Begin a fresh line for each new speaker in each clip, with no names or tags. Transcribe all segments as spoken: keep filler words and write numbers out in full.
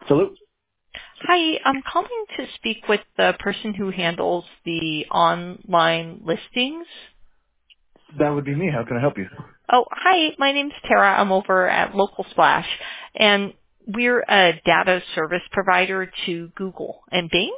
Salute.
Hi, I'm calling to speak with the person who handles the online listings.
That would be me. How can I help you?
Oh, hi, my name's Tara. I'm over at Local Splash, and we're a data service provider to Google and Bing.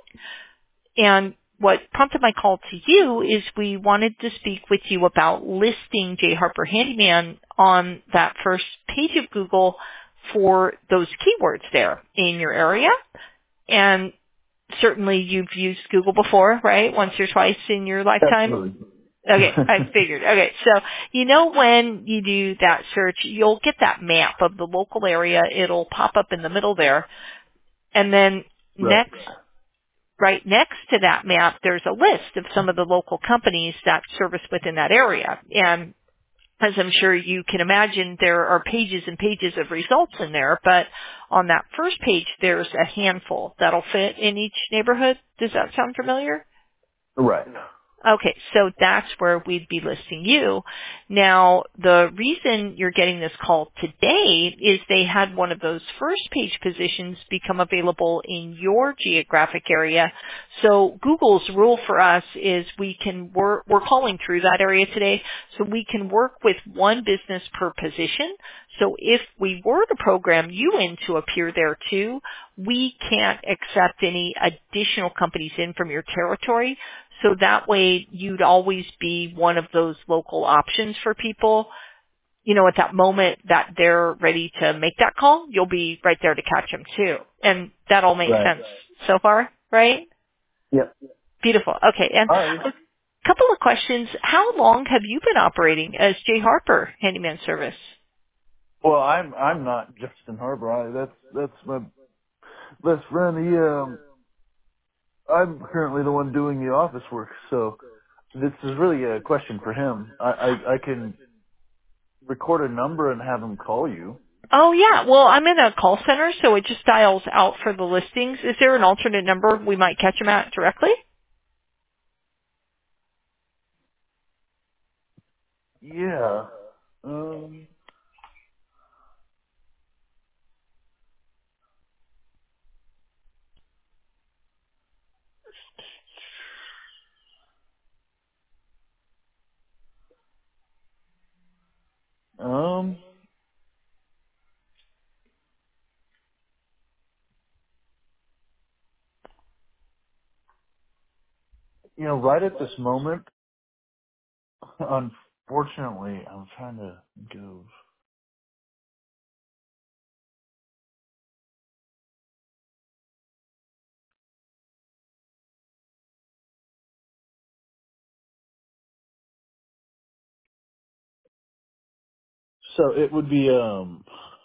And what prompted my call to you is we wanted to speak with you about listing J. Harper Handyman on that first page of Google for those keywords there in your area. And certainly you've used Google before, right? Once or twice in your lifetime?
Absolutely.
Okay, I figured. Okay, so you know when you do that search, you'll get that map of the local area. It'll pop up in the middle there. And then
Right.
next, right next to that map, there's a list of some of the local companies that service within that area. And as I'm sure you can imagine, there are pages and pages of results in there, but on that first page, there's a handful that'll fit in each neighborhood. Does that sound familiar?
Right.
Okay, so that's where we'd be listing you. Now, the reason you're getting this call today is they had one of those first page positions become available in your geographic area. So Google's rule for us is we can work, we're calling through that area today, so we can work with one business per position. So if we were to program you in to appear there too, we can't accept any additional companies in from your territory. So that way you'd always be one of those local options for people. You know, at that moment that they're ready to make that call, you'll be right there to catch them too. And that all makes
Right.
sense so far, right?
Yep.
Beautiful. Okay. And
All right.
a couple of questions. How long have you been operating as J. Harper Handyman Service?
Well, I'm I'm not Justin Harper. I, that's that's my best friend. He um, I'm currently the one doing the office work, so this is really a question for him. I I, I can record a number and have him call you.
Oh yeah. Well, I'm in a call center, so it just dials out for the listings. Is there an alternate number we might catch them at directly?
Yeah. Um. Um. You know, right at this moment, unfortunately, I'm trying to go. So it would be um.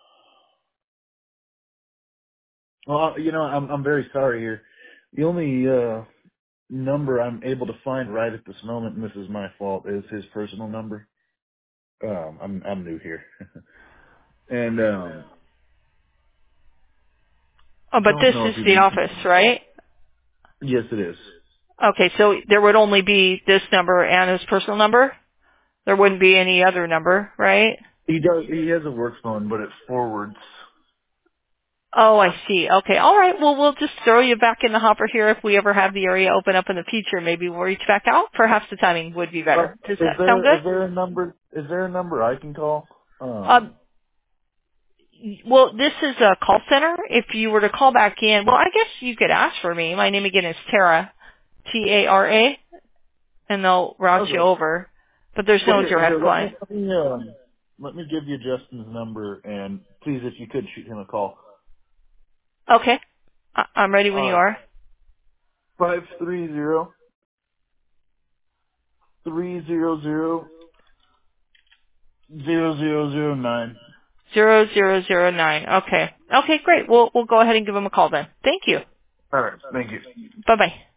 Well, you know, I'm I'm very sorry here. The only uh number I'm able to find right at this moment, and this is my fault, is his personal number. Um, I'm I'm new here, and um,
Oh, but
don't
this
know
is
if he'd
the
be.
office, right?
Yes, it is.
Okay, so there would only be this number and his personal number? There wouldn't be any other number, right?
He does. He has a work phone, but it forwards.
Oh, I see. Okay, all right. Well, we'll just throw you back in the hopper here. If we ever have the area open up in the future, maybe we'll reach back out. Perhaps the timing would be
Uh,
better. Does
is
that sound
there
good?
is there a number? Is there a number I can call?
Um,
Um.
well, this is a call center. If you were to call back in, well, I guess you could ask for me. My name again is Tara, T A R A, and they'll route you
Okay.
over. But there's
Well,
no
here, here.
direct
Let me
line.
let me um. Let me give you Justin's number, and please, if you could shoot him a call.
Okay, I- I'm ready when
All
you
right.
are.
Five three zero three zero zero zero zero zero nine.
Zero zero zero nine. Okay. Okay, great. We'll we'll go ahead and give them a call then. Thank you.
All right. Thank you.
Bye bye.